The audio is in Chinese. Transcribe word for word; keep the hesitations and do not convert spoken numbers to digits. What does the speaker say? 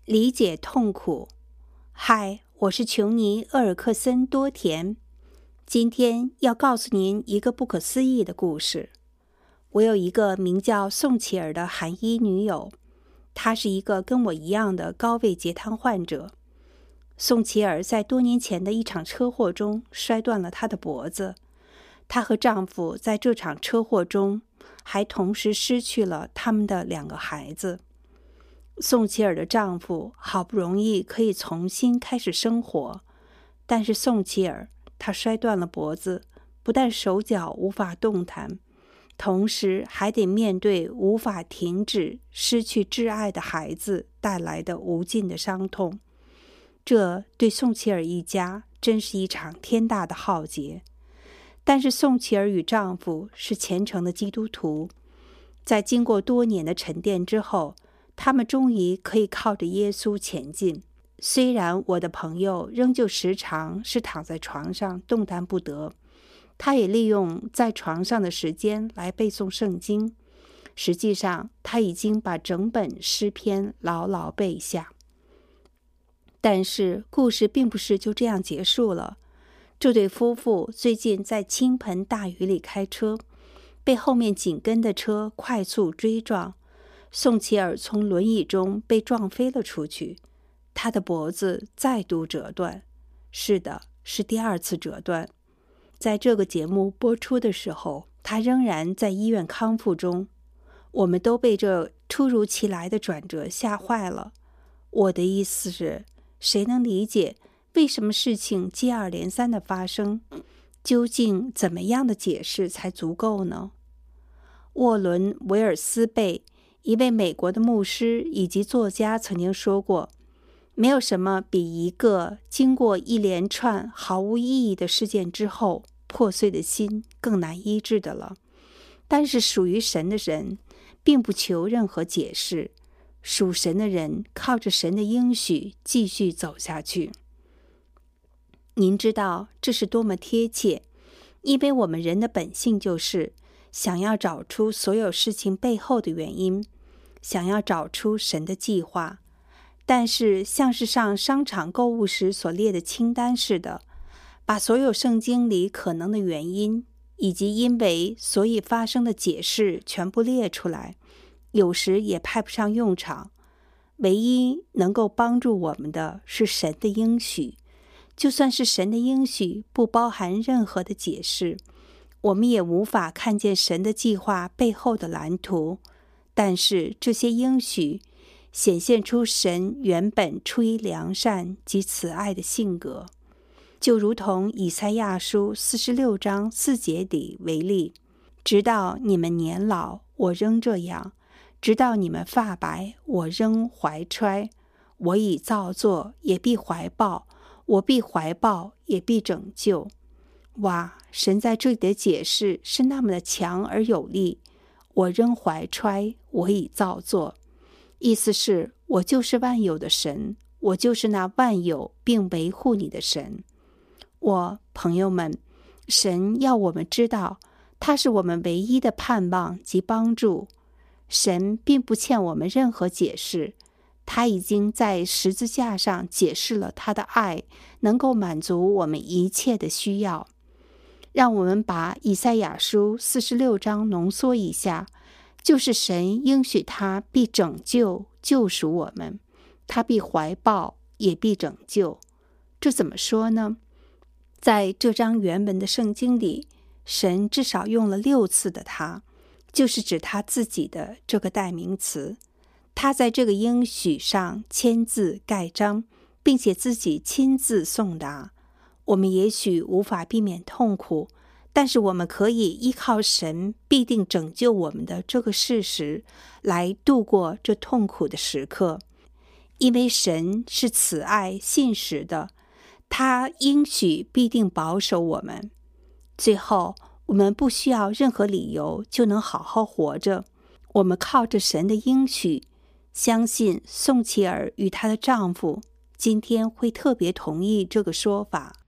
理解痛苦。嗨，我是琼尼·厄尔克森·多田。今天要告诉您一个不可思议的故事。我有一个名叫宋琪儿的韩裔女友，她是一个跟我一样的高位截瘫患者。宋琪儿在多年前的一场车祸中摔断了她的脖子，她和丈夫在这场车祸中还同时失去了他们的两个孩子。宋琪儿的丈夫好不容易可以重新开始生活，但是宋琪儿她摔断了脖子，不但手脚无法动弹，同时还得面对无法停止失去挚爱的孩子带来的无尽的伤痛。这对宋琪儿一家真是一场天大的浩劫。但是宋琪儿与丈夫是虔诚的基督徒，在经过多年的沉淀之后，他们终于可以靠着耶稣前进。虽然我的朋友仍旧时常是躺在床上动弹不得，他也利用在床上的时间来背诵圣经。实际上，他已经把整本诗篇牢牢背下。但是故事并不是就这样结束了。这对夫妇最近在倾盆大雨里开车，被后面紧跟的车快速追撞。宋琪儿从轮椅中被撞飞了出去，她的脖子再度折断。是的，是第二次折断。在这个节目播出的时候，她仍然在医院康复中。我们都被这突如其来的转折吓坏了。我的意思是，谁能理解为什么事情接二连三的发生？究竟怎么样的解释才足够呢？沃伦·维尔斯贝，一位美国的牧师以及作家曾经说过，没有什么比一个经过一连串毫无意义的事件之后破碎的心更难医治的了。但是属于神的人并不求任何解释，属神的人靠着神的应许继续走下去。您知道这是多么贴切，因为我们人的本性就是想要找出所有事情背后的原因，想要找出神的计划。但是像是上商场购物时所列的清单似的，把所有圣经里可能的原因以及因为所以发生的解释全部列出来，有时也派不上用场。唯一能够帮助我们的是神的应许。就算是神的应许不包含任何的解释，我们也无法看见神的计划背后的蓝图。但是这些应许显现出神原本出于良善及慈爱的性格，就如同以赛亚书四十六章四节里为例，直到你们年老，我仍这样；直到你们发白，我仍怀揣。我已造作，也必怀抱；我必怀抱，也必拯救。哇，神在这里的解释是那么的强而有力。我仍怀揣，我已造作，意思是我就是万有的神，我就是那万有并维护你的神。我朋友们，神要我们知道，他是我们唯一的盼望及帮助。神并不欠我们任何解释，他已经在十字架上解释了他的爱能够满足我们一切的需要。让我们把以赛亚书四十六章浓缩一下，就是神应许他必拯救救赎我们，他必怀抱，也必拯救。这怎么说呢？在这章原文的圣经里，神至少用了六次的他，就是指他自己的这个代名词。他在这个应许上签字盖章，并且自己亲自送达。我们也许无法避免痛苦，但是我们可以依靠神必定拯救我们的这个事实来度过这痛苦的时刻。因为神是慈爱信实的，他应许必定保守我们。最后，我们不需要任何理由就能好好活着。我们靠着神的应许，相信宋琪儿与她的丈夫今天会特别同意这个说法。